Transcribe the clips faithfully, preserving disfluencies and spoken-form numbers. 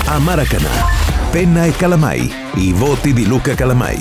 a Maracanã. Penna e Calamai, i voti di Luca Calamai.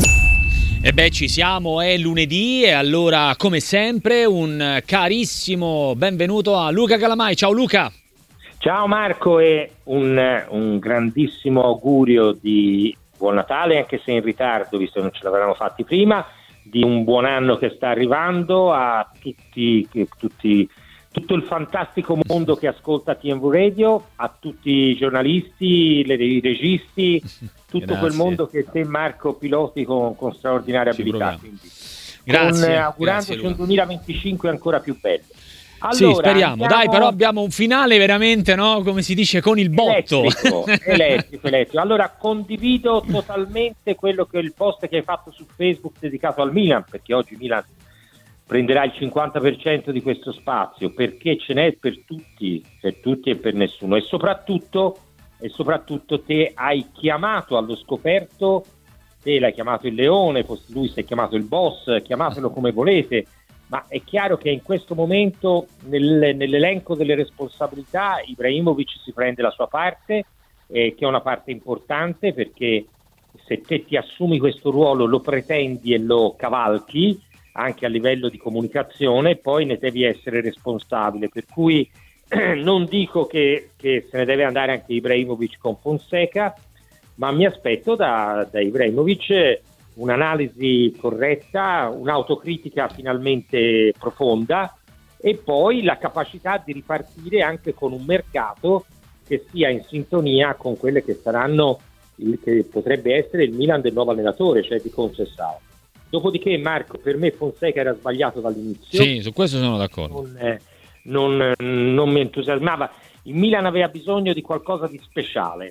E beh, ci siamo, è lunedì e allora come sempre un carissimo benvenuto a Luca Calamai. Ciao Luca. Ciao Marco e un, un grandissimo augurio di buon Natale, anche se in ritardo, visto che non ce l'avevamo fatti prima, di un buon anno che sta arrivando a tutti, tutti tutto il fantastico mondo che ascolta T M V Radio, a tutti i giornalisti, le, i registi, tutto Grazie. Quel mondo che te Marco piloti con, con straordinaria Ci abilità. Quindi, Grazie. Con, augurandoci Grazie, un duemilaventicinque ancora più bello. Allora, sì, speriamo. Andiamo... Dai, però abbiamo un finale veramente, no? Come si dice, con il botto. Elettrico, elettrico, elettrico. Allora, condivido totalmente quello che è il post che hai fatto su Facebook dedicato al Milan, perché oggi Milan prenderà il cinquanta per cento di questo spazio, perché ce n'è per tutti, per tutti e per nessuno. E soprattutto, e soprattutto te hai chiamato allo scoperto, te l'hai chiamato il leone, lui si è chiamato il boss, chiamatelo come volete, ma è chiaro che in questo momento nel, nell'elenco delle responsabilità Ibrahimovic si prende la sua parte, eh, che è una parte importante, perché se te ti assumi questo ruolo, lo pretendi e lo cavalchi anche a livello di comunicazione, poi ne devi essere responsabile, per cui non dico che, che se ne deve andare anche Ibrahimovic con Fonseca, ma mi aspetto da, da Ibrahimovic un'analisi corretta, un'autocritica finalmente profonda e poi la capacità di ripartire anche con un mercato che sia in sintonia con quelle che saranno il, che potrebbe essere il Milan del nuovo allenatore, cioè di Conceição. Dopodiché Marco, per me Fonseca era sbagliato dall'inizio. Sì, su questo sono d'accordo. Non, eh, non, non mi entusiasmava. Il Milan aveva bisogno di qualcosa di speciale.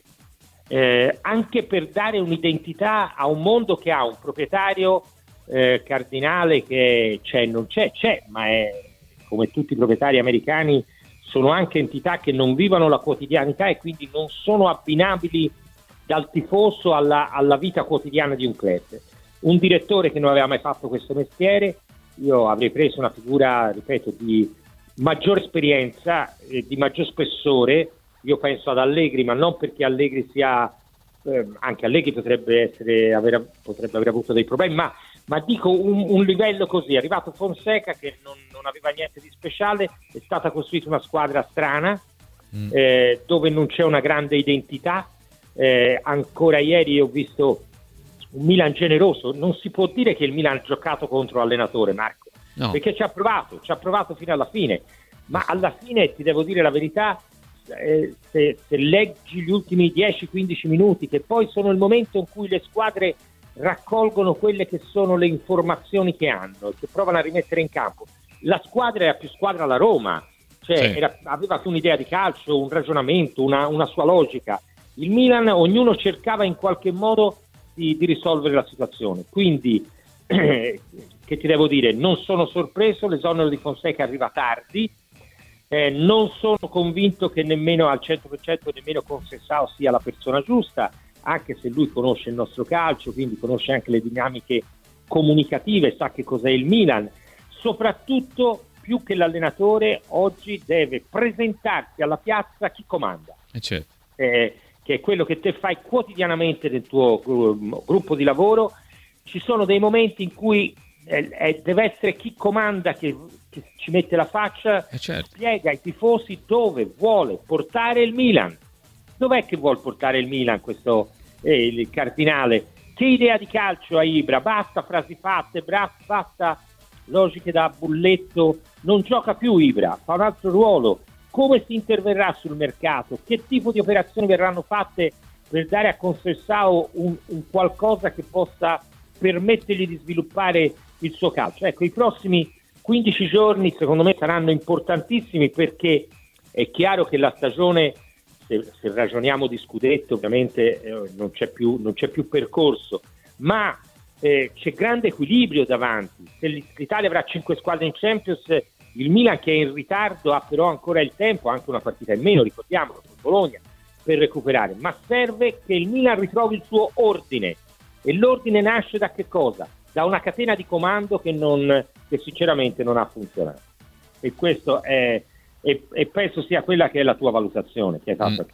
Eh, anche per dare un'identità a un mondo che ha un proprietario eh, cardinale che c'è, non c'è, c'è, ma è come tutti i proprietari americani, sono anche entità che non vivono la quotidianità e quindi non sono abbinabili dal tifoso alla, alla vita quotidiana di un club. Un direttore che non aveva mai fatto questo mestiere, io avrei preso una figura, ripeto, di maggior esperienza e di maggior spessore. Io penso ad Allegri, ma non perché Allegri sia, eh, anche Allegri potrebbe essere aver, potrebbe aver avuto dei problemi, ma, ma dico un, un livello così. È arrivato Fonseca che non, non aveva niente di speciale, è stata costruita una squadra strana, mm. eh, dove non c'è una grande identità. Eh, ancora ieri ho visto un Milan generoso. Non si può dire che il Milan ha giocato contro l'allenatore, Marco, no. Perché ci ha provato, ci ha provato fino alla fine, ma alla fine ti devo dire la verità. Eh, se, se leggi gli ultimi dieci quindici minuti, che poi sono il momento in cui le squadre raccolgono quelle che sono le informazioni che hanno, che provano a rimettere in campo, la squadra era più squadra la Roma, cioè sì. era, aveva un'idea di calcio, un ragionamento, una, una sua logica. Il Milan, ognuno cercava in qualche modo di, di risolvere la situazione, quindi eh, che ti devo dire, non sono sorpreso, l'esonero di Fonseca arriva tardi. Eh, non sono convinto che nemmeno al cento per cento nemmeno Conceição sia la persona giusta, anche se lui conosce il nostro calcio, quindi conosce anche le dinamiche comunicative, sa che cos'è il Milan. Soprattutto, più che l'allenatore, oggi deve presentarsi alla piazza chi comanda, eh certo. eh, che è quello che te fai quotidianamente nel tuo gru- gruppo di lavoro. Ci sono dei momenti in cui eh, eh, deve essere chi comanda che che ci mette la faccia, eh certo. spiega ai tifosi dove vuole portare il Milan. Dov'è che vuole portare il Milan questo eh, il cardinale? Che idea di calcio ha Ibra? Basta frasi fatte, basta logiche da bulletto, non gioca più Ibra, fa un altro ruolo. Come si interverrà sul mercato? Che tipo di operazioni verranno fatte per dare a Conceição un, un qualcosa che possa permettergli di sviluppare il suo calcio? Ecco, i prossimi quindici giorni secondo me saranno importantissimi, perché è chiaro che la stagione, se, se ragioniamo di scudetto ovviamente eh, non c'è più, non c'è più percorso, ma eh, c'è grande equilibrio davanti. Se l'Italia avrà cinque squadre in Champions, il Milan che è in ritardo ha però ancora il tempo, anche una partita in meno, ricordiamolo, con Bologna, per recuperare, ma serve che il Milan ritrovi il suo ordine, e l'ordine nasce da che cosa? Da una catena di comando che non che sinceramente non ha funzionato, e questo è, è, e penso sia quella che è la tua valutazione che hai fatto. Mm.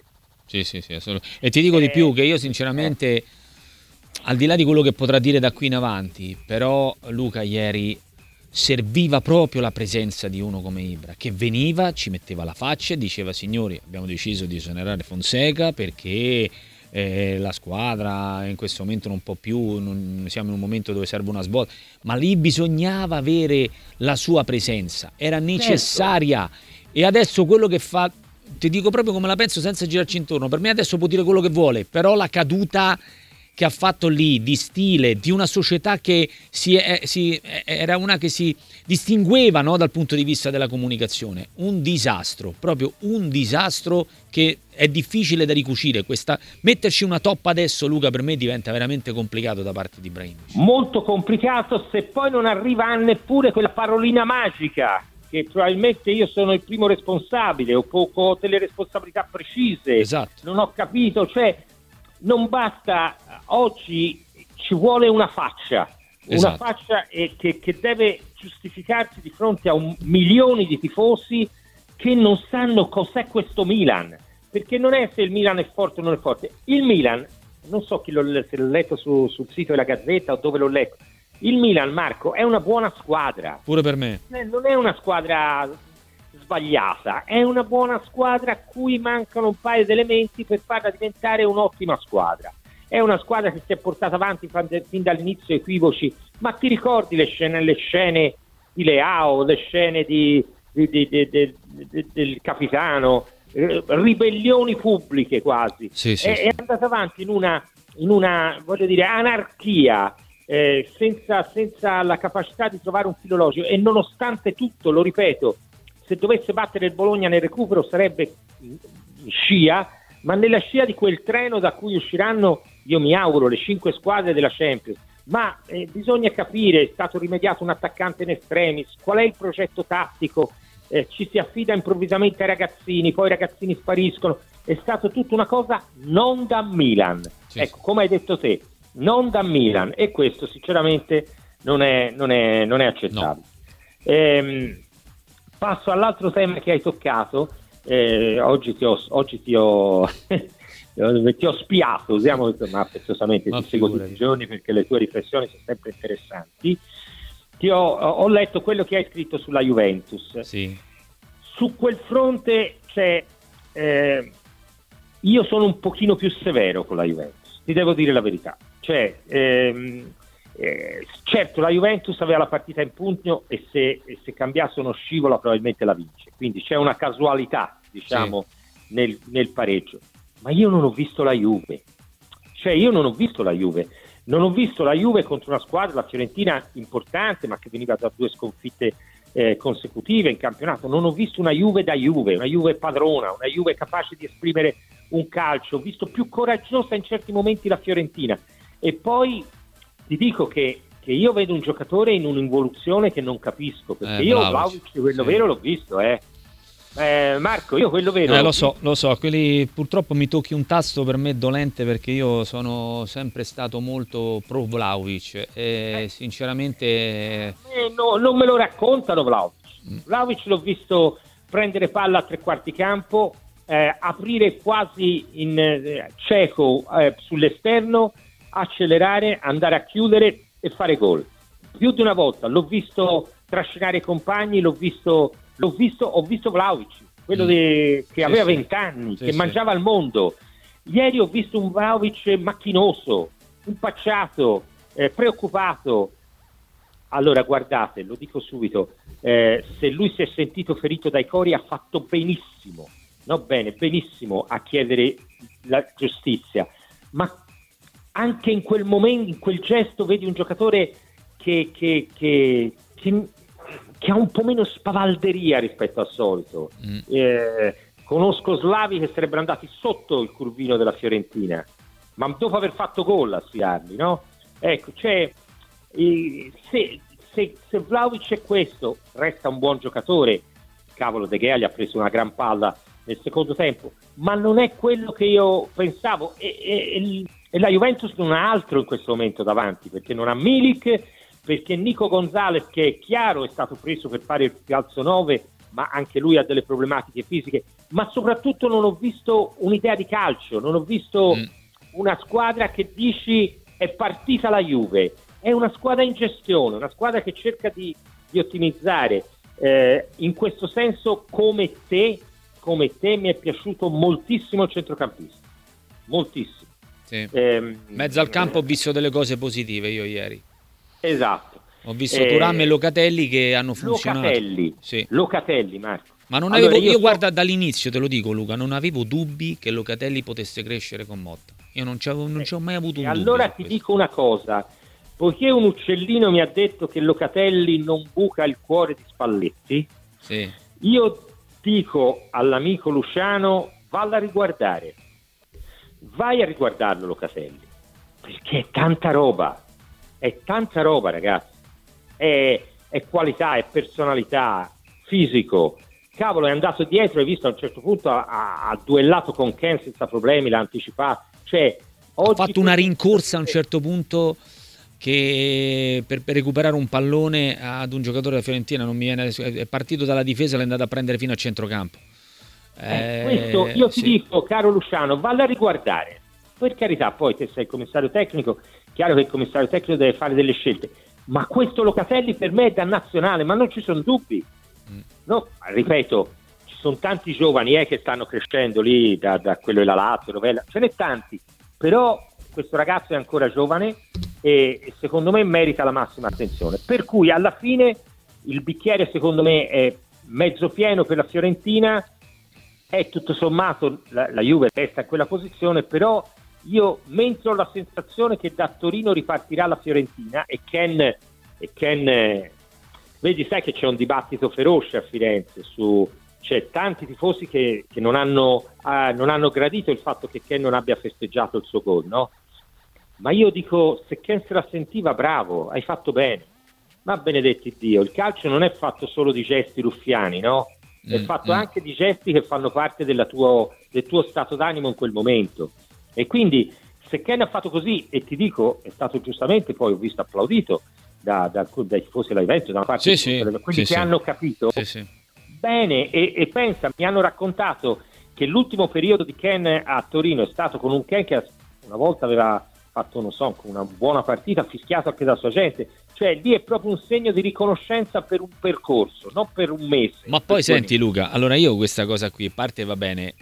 Sì, sì, sì, assolutamente. E ti dico di più, che io sinceramente, al di là di quello che potrà dire da qui in avanti, però Luca ieri serviva proprio la presenza di uno come Ibra, che veniva, ci metteva la faccia e diceva: signori, abbiamo deciso di esonerare Fonseca perché eh, la squadra in questo momento non può più, non, siamo in un momento dove serve una svolta, ma lì bisognava avere la sua presenza, era necessaria. E adesso quello che fa, ti dico proprio come la penso senza girarci intorno, per me adesso può dire quello che vuole, però la caduta che ha fatto lì di stile, di una società che si è, si, era una che si distingueva, no, dal punto di vista della comunicazione, un disastro, proprio un disastro che è difficile da ricucire. Questa, metterci una toppa adesso, Luca, per me diventa veramente complicato da parte di Ibrahimovic. Molto complicato, se poi non arriva neppure quella parolina magica che probabilmente io sono il primo responsabile o ho delle responsabilità precise. Esatto. Non ho capito, cioè non basta, oggi ci vuole una faccia, esatto. Una faccia eh, che, che deve giustificarsi di fronte a un, milioni di tifosi che non sanno cos'è questo Milan, perché non è se il Milan è forte o non è forte. Il Milan, non so chi l'ho, se l'ho letto su, sul sito della Gazzetta o dove l'ho letto, il Milan, Marco, è una buona squadra. Pure per me. Non è una squadra sbagliata, è una buona squadra a cui mancano un paio di elementi per farla diventare un'ottima squadra. È una squadra che si è portata avanti fin dall'inizio equivoci, ma ti ricordi le scene, le scene di Leao, le scene di, di, di, di, di, di, del capitano, eh, ribellioni pubbliche quasi. Sì, sì, è, sì. è andata avanti in una, in una voglio dire, anarchia, eh, senza, senza la capacità di trovare un filo logico, e nonostante tutto, lo ripeto, se dovesse battere il Bologna nel recupero sarebbe scia, ma nella scia di quel treno da cui usciranno, io mi auguro, le cinque squadre della Champions. Ma eh, bisogna capire, è stato rimediato un attaccante in extremis, qual è il progetto tattico, eh, ci si affida improvvisamente ai ragazzini, poi i ragazzini spariscono, è stato tutta una cosa non da Milan, sì. Ecco, come hai detto te, non da Milan, e questo sinceramente non è, non è, non è accettabile. No. Ehm, passo all'altro tema che hai toccato. Eh, oggi ti ho, oggi ti ho, ti ho spiato, usiamo questo, ma affettuosamente ti seguo tutti i giorni perché le tue riflessioni sono sempre interessanti. Ti ho, ho letto quello che hai scritto sulla Juventus. Sì. Su quel fronte c'è, eh, io sono un pochino più severo con la Juventus, ti devo dire la verità. Cioè, ehm, Eh, certo, la Juventus aveva la partita in pugno e se, e se cambiasse uno scivolo probabilmente la vince, quindi c'è una casualità, diciamo, sì. nel, nel pareggio, ma io non ho visto la Juve, cioè io non ho visto la Juve non ho visto la Juve contro una squadra, la Fiorentina, importante, ma che veniva da due sconfitte eh, consecutive in campionato. Non ho visto una Juve da Juve, una Juve padrona, una Juve capace di esprimere un calcio. Ho visto più coraggiosa in certi momenti la Fiorentina, e poi ti dico che, che io vedo un giocatore in un'involuzione che non capisco, perché eh, io Vlahovic, quello sì. vero l'ho visto, eh. Eh, Marco, io quello vero eh, lo so, lo so, quelli purtroppo mi tocchi un tasto per me dolente, perché io sono sempre stato molto pro Vlahovic e eh. sinceramente eh, no, non me lo raccontano Vlahovic. Mm. Vlahovic l'ho visto prendere palla a tre quarti campo, eh, aprire quasi in eh, cieco eh, sull'esterno, accelerare, andare a chiudere e fare gol. Più di una volta l'ho visto trascinare i compagni, l'ho visto, l'ho visto, ho visto Vlahovic, quello mm. de, che sì, aveva vent'anni, sì, che sì. mangiava il mondo. Ieri ho visto un Vlahovic macchinoso, impacciato, eh, preoccupato. Allora guardate, lo dico subito, eh, se lui si è sentito ferito dai cori ha fatto benissimo, no bene, benissimo a chiedere la giustizia, ma anche in quel momento, in quel gesto, vedi un giocatore che, che, che, che, che ha un po' meno spavalderia rispetto al solito. Mm. Eh, conosco slavi che sarebbero andati sotto il curvino della Fiorentina, ma dopo aver fatto gol a sfidarli, no? Ecco, cioè, eh, se, se, se Vlahovic è questo, resta un buon giocatore. Cavolo, De Gea gli ha preso una gran palla nel secondo tempo, ma non è quello che io pensavo. E, e, e la Juventus non ha altro in questo momento davanti, perché non ha Milik, perché Nico Gonzalez, che è chiaro è stato preso per fare il falso nove, ma anche lui ha delle problematiche fisiche, ma soprattutto non ho visto un'idea di calcio, non ho visto mm. una squadra che dici è partita la Juve, è una squadra in gestione, una squadra che cerca di, di ottimizzare. Eh, in questo senso, come te, come te mi è piaciuto moltissimo il centrocampista, moltissimo. Sì. Eh, mezzo al campo ho visto delle cose positive io ieri. Esatto. Ho visto eh, Thuram e Locatelli che hanno funzionato. Locatelli, sì. Locatelli, Marco. Ma non allora, avevo, io, io so... guarda, dall'inizio te lo dico Luca, non avevo dubbi che Locatelli potesse crescere con Motta. Io non ci ho mai avuto un e dubbio. Allora ti questo. dico una cosa, poiché un uccellino mi ha detto che Locatelli non buca il cuore di Spalletti, sì. io dico all'amico Luciano, valla a riguardare, vai a riguardarlo Locatelli, perché è tanta roba, è tanta roba ragazzi, è, è qualità, è personalità, fisico, cavolo è andato dietro, hai visto a un certo punto ha, ha, ha duellato con Ken senza problemi, l'ha anticipato, cioè oggi ha fatto una rincorsa a un certo punto che per, per recuperare un pallone ad un giocatore della Fiorentina, non mi viene, è partito dalla difesa e l'è andato a prendere fino a centrocampo. Eh, eh, questo io ti sì. dico, caro Luciano, valla a riguardare, per carità, poi te sei il commissario tecnico, chiaro che il commissario tecnico deve fare delle scelte, ma questo Locatelli per me è da nazionale, ma non ci sono dubbi. Mm. No, ripeto, ci sono tanti giovani eh, che stanno crescendo lì da, da quello della Lazio, Rovella, ce n'è tanti, però questo ragazzo è ancora giovane e, e secondo me merita la massima attenzione, per cui alla fine il bicchiere secondo me è mezzo pieno per la Fiorentina, è tutto sommato la, la Juve resta in quella posizione, però io mentre ho la sensazione che da Torino ripartirà la Fiorentina e Ken, e Ken eh, vedi sai che c'è un dibattito feroce a Firenze su, c'è tanti tifosi che, che non hanno eh, non hanno gradito il fatto che Ken non abbia festeggiato il suo gol, no? Ma io dico, se Ken se la sentiva, bravo, hai fatto bene, ma benedetti Dio, il calcio non è fatto solo di gesti ruffiani, no? È mm, fatto mm. anche di gesti che fanno parte della tuo, del tuo stato d'animo in quel momento, e quindi se Ken ha fatto così, e ti dico, è stato giustamente, poi ho visto applaudito da, da, dai tifosi della Juventus, da una parte sì, di sì, quelli sì, che sì. hanno capito sì, sì. bene, e, e pensa, mi hanno raccontato che l'ultimo periodo di Ken a Torino è stato con un Ken che una volta aveva fatto, non so, una buona partita, fischiato anche dalla sua gente, cioè lì è proprio un segno di riconoscenza per un percorso, non per un mese. Ma poi senti Luca, allora io questa cosa qui, a parte va bene,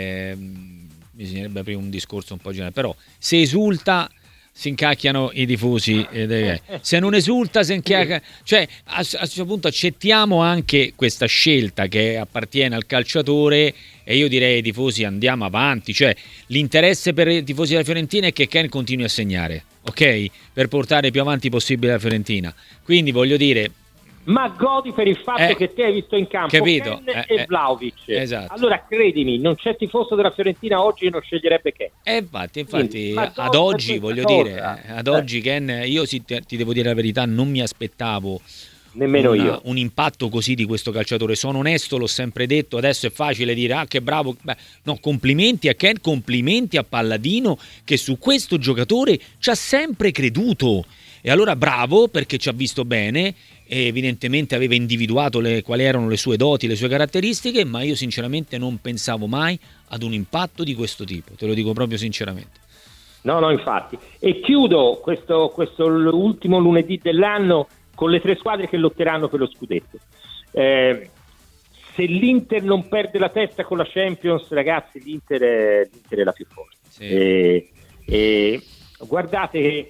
ehm, bisognerebbe aprire un discorso un po' generale, però se esulta si incacchiano i tifosi, eh, se non esulta si incacchiano, cioè a, a questo punto accettiamo anche questa scelta che appartiene al calciatore, e io direi ai tifosi andiamo avanti, cioè l'interesse per i tifosi della Fiorentina è che Ken continui a segnare, ok? Per portare più avanti possibile la Fiorentina, quindi voglio dire, ma godi per il fatto eh, che te hai visto in campo capito, Ken eh, e Vlahovic, esatto. Allora credimi, non c'è tifoso della Fiorentina oggi che non sceglierebbe Ken. Eh, infatti, infatti Quindi, ad oggi voglio cosa. dire, eh, ad eh. oggi Ken, io sì, ti devo dire la verità, non mi aspettavo nemmeno una, io un impatto così di questo calciatore, sono onesto, l'ho sempre detto, adesso è facile dire ah che bravo, beh, no, complimenti a Ken, complimenti a Palladino che su questo giocatore ci ha sempre creduto, e allora bravo perché ci ha visto bene e evidentemente aveva individuato le, quali erano le sue doti, le sue caratteristiche, ma io sinceramente non pensavo mai ad un impatto di questo tipo, te lo dico proprio sinceramente. No, no, infatti. E chiudo questo, questo ultimo lunedì dell'anno con le tre squadre che lotteranno per lo scudetto. Eh, se l'Inter non perde la testa con la Champions, ragazzi, l'Inter è, l'Inter è la più forte. Sì. E, e guardate che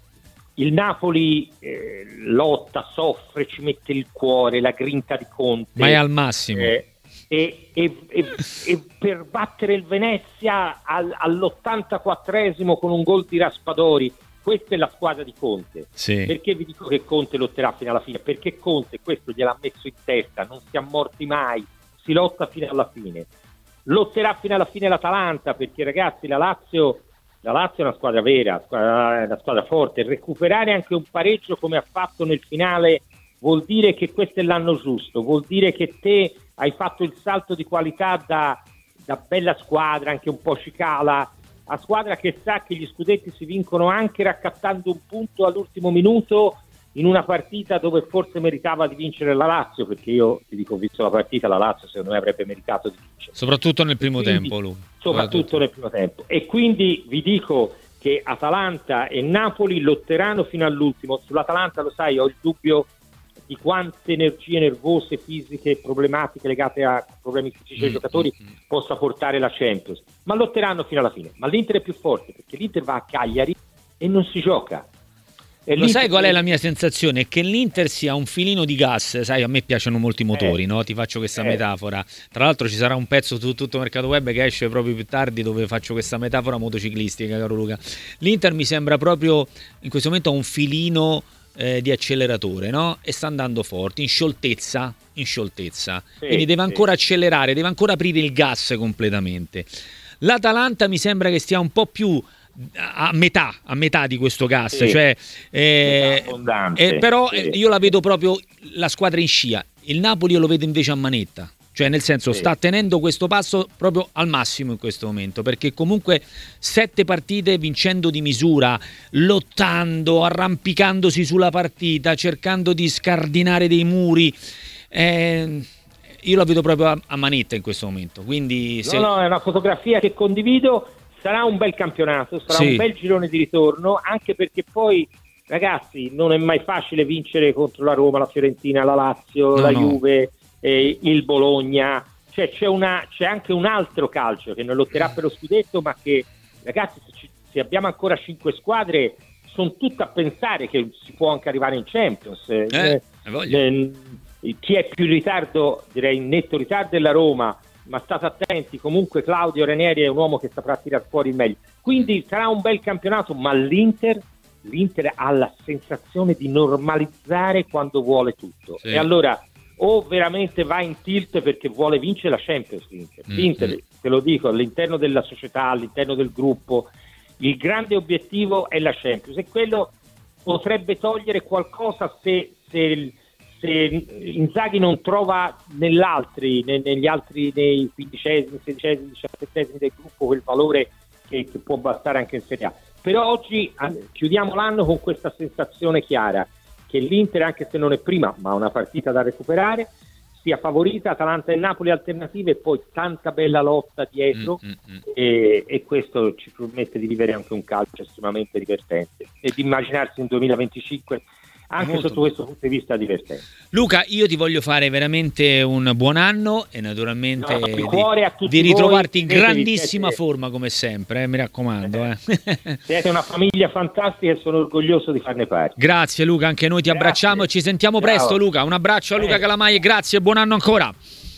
il Napoli eh, lotta, soffre, ci mette il cuore, la grinta di Conte. Ma è al massimo. Eh, e, e, e, e per battere il Venezia al, all'ottantaquattresimo con un gol di Raspadori, questa è la squadra di Conte. Sì. Perché vi dico che Conte lotterà fino alla fine? Perché Conte questo gliel'ha messo in testa, non si è morti mai, si lotta fino alla fine. Lotterà fino alla fine l'Atalanta, perché ragazzi la Lazio La Lazio è una squadra vera, è una squadra forte. Recuperare anche un pareggio come ha fatto nel finale vuol dire che questo è l'anno giusto, vuol dire che te hai fatto il salto di qualità da, da bella squadra, anche un po' cicala, a squadra che sa che gli scudetti si vincono anche raccattando un punto all'ultimo minuto in una partita dove forse meritava di vincere la Lazio, perché io ti dico, ho visto la partita, la Lazio secondo me avrebbe meritato di vincere. Soprattutto nel primo quindi, tempo, lui. Soprattutto nel primo tempo. E quindi vi dico che Atalanta e Napoli lotteranno fino all'ultimo. Sull'Atalanta, lo sai, ho il dubbio di quante energie nervose, fisiche, problematiche legate a problemi fisici dei giocatori mm, mm, possa portare la Champions. Ma lotteranno fino alla fine. Ma l'Inter è più forte, perché l'Inter va a Cagliari e non si gioca. E lo sai qual è la mia sensazione? È che l'Inter sia un filino di gas, sai, a me piacciono molto i motori, eh, no? Ti faccio questa eh. metafora. Tra l'altro ci sarà un pezzo su tutto Mercato Web che esce proprio più tardi dove faccio questa metafora motociclistica, caro Luca. L'Inter mi sembra proprio in questo momento un filino eh, di acceleratore, no? E sta andando forte, in scioltezza, in scioltezza. Sì, quindi deve ancora sì. accelerare, deve ancora aprire il gas completamente. L'Atalanta mi sembra che stia un po' più a metà, a metà di questo gas, sì, cioè, eh, eh, però sì. io la vedo proprio la squadra in scia. Il Napoli io lo vedo invece a manetta, cioè nel senso sì. sta tenendo questo passo proprio al massimo in questo momento, perché comunque sette partite vincendo di misura, lottando, arrampicandosi sulla partita, cercando di scardinare dei muri, eh, io la vedo proprio a, a manetta in questo momento. Quindi se... no, no, è una fotografia che condivido. Sarà un bel campionato, sarà sì. un bel girone di ritorno, anche perché poi, ragazzi, non è mai facile vincere contro la Roma, la Fiorentina, la Lazio, no, la no. Juve, eh, il Bologna. Cioè c'è, una, c'è anche un altro calcio che non lotterà per lo scudetto, ma che, ragazzi, se, ci, se abbiamo ancora cinque squadre, sono tutte a pensare che si può anche arrivare in Champions. Eh, eh, eh, chi è più in ritardo, direi in netto ritardo, è la Roma, ma state attenti, comunque Claudio Ranieri è un uomo che saprà tirare fuori il meglio, quindi sarà un bel campionato, ma l'Inter l'Inter ha la sensazione di normalizzare quando vuole tutto, sì. e allora o veramente va in tilt perché vuole vincere la Champions. L'Inter, mm-hmm. l'Inter te lo dico, all'interno della società, all'interno del gruppo, il grande obiettivo è la Champions, e quello potrebbe togliere qualcosa se, se se Inzaghi non trova nell'altri, negli altri, nei quindicesimi, sedicesimi, diciassettesimi del gruppo quel valore che, che può bastare anche in Serie A. Però oggi chiudiamo l'anno con questa sensazione chiara che l'Inter, anche se non è prima, ma ha una partita da recuperare, sia favorita, Atalanta e Napoli alternative, e poi tanta bella lotta dietro, mm, mm, mm. E, e questo ci permette di vivere anche un calcio estremamente divertente e di immaginarsi un duemilaventicinque anche molto sotto questo punto di vista divertente. Luca, io ti voglio fare veramente un buon anno e naturalmente no, di, di ritrovarti in grandissima siete, forma come sempre, eh, mi raccomando. Eh. Siete una famiglia fantastica e sono orgoglioso di farne parte. Grazie Luca, anche noi ti grazie. abbracciamo e ci sentiamo Ciao. presto Luca. Un abbraccio a Luca eh. Calamai e grazie e buon anno ancora.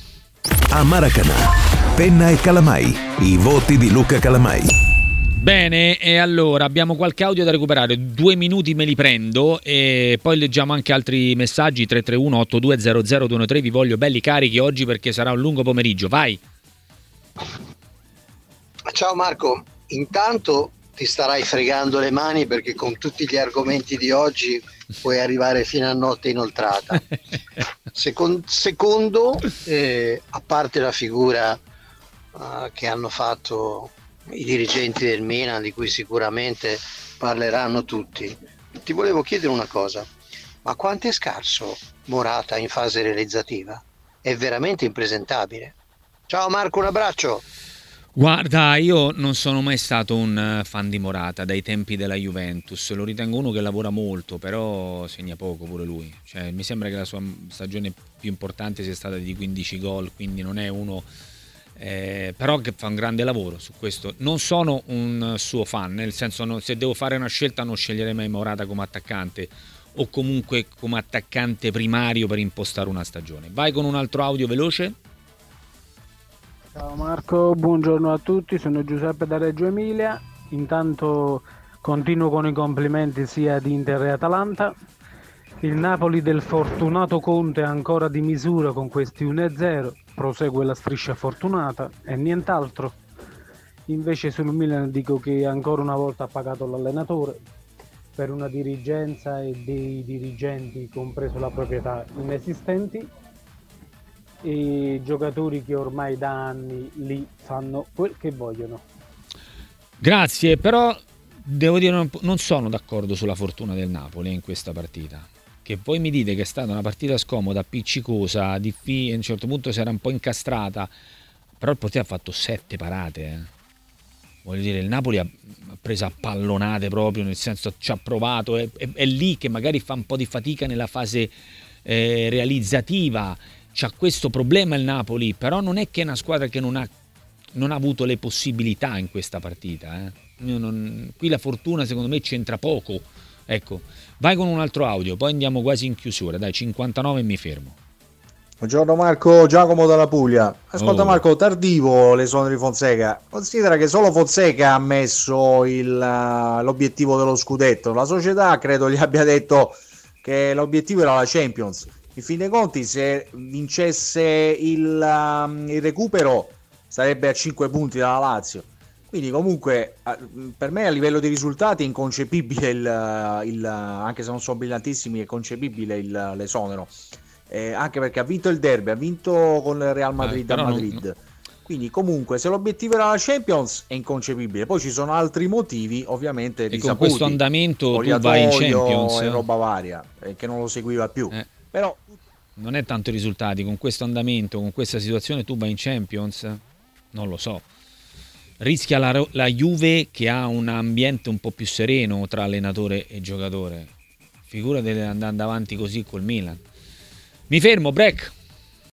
A Maracanã, Penna e Calamai, i voti di Luca Calamai. Bene, e allora abbiamo qualche audio da recuperare, due minuti me li prendo e poi leggiamo anche altri messaggi. Tre tre uno otto due zero zero due uno tre, vi voglio belli carichi oggi perché sarà un lungo pomeriggio, vai. Ciao Marco, intanto ti starai fregando le mani perché con tutti gli argomenti di oggi puoi arrivare fino a notte inoltrata. Second, secondo, eh, a parte la figura uh, che hanno fatto i dirigenti del Milan, di cui sicuramente parleranno tutti, ti volevo chiedere una cosa: ma quanto è scarso Morata in fase realizzativa? È veramente impresentabile. Ciao Marco, un abbraccio. Guarda, io non sono mai stato un fan di Morata dai tempi della Juventus, lo ritengo uno che lavora molto, però segna poco pure lui, cioè mi sembra che la sua stagione più importante sia stata di quindici gol, quindi non è uno Eh, però che fa un grande lavoro su questo. Non sono un suo fan, nel senso, no, se devo fare una scelta non sceglierei mai Morata come attaccante o comunque come attaccante primario per impostare una stagione. Vai con un altro audio veloce. Ciao Marco, buongiorno a tutti, sono Giuseppe da Reggio Emilia. Intanto continuo con i complimenti sia di Inter e Atalanta. Il Napoli del fortunato Conte è ancora di misura con questi uno a zero, prosegue la striscia fortunata e nient'altro. Invece sul Milan dico che ancora una volta ha pagato l'allenatore per una dirigenza e dei dirigenti, compreso la proprietà, inesistenti, e giocatori che ormai da anni lì fanno quel che vogliono. Grazie, però devo dire non, non sono d'accordo sulla fortuna del Napoli in questa partita. che voi mi dite che è stata una partita scomoda, appiccicosa, diffi- a un certo punto si era un po' incastrata, però il Portiere ha fatto sette parate, eh. Voglio dire, il Napoli ha preso a pallonate proprio, nel senso ci ha provato, è, è, è lì che magari fa un po' di fatica nella fase eh, realizzativa, c'ha questo problema il Napoli, però non è che è una squadra che non ha, non ha avuto le possibilità in questa partita, eh. Io non, qui la fortuna secondo me c'entra poco, ecco. Vai con un altro audio, poi andiamo quasi in chiusura, dai, cinquantanove e mi fermo. Buongiorno Marco, Giacomo dalla Puglia. Ascolta Oh. Marco, tardivo l'esonero di Fonseca. Considera che solo Fonseca ha messo il, uh, l'obiettivo dello scudetto. La società credo gli abbia detto che l'obiettivo era la Champions. In fin dei conti, se vincesse il, um, il recupero sarebbe a cinque punti dalla Lazio. Quindi comunque per me a livello di risultati è inconcepibile il, il anche se non sono brillantissimi, è concepibile il, l'esonero. Eh, anche perché ha vinto il derby, ha vinto con il Real Madrid eh, a Madrid, no, no. Quindi comunque se l'obiettivo era la Champions è inconcepibile. Poi ci sono altri motivi ovviamente e risaputi, con questo andamento tu vai in Champions e roba varia, eh, che non lo seguiva più, eh. Però non è tanto i risultati, con questo andamento, con questa situazione tu vai in Champions? Non lo so. Rischia la, la Juve che ha un ambiente un po' più sereno tra allenatore e giocatore. Figurati andando avanti così col Milan. Mi fermo, break.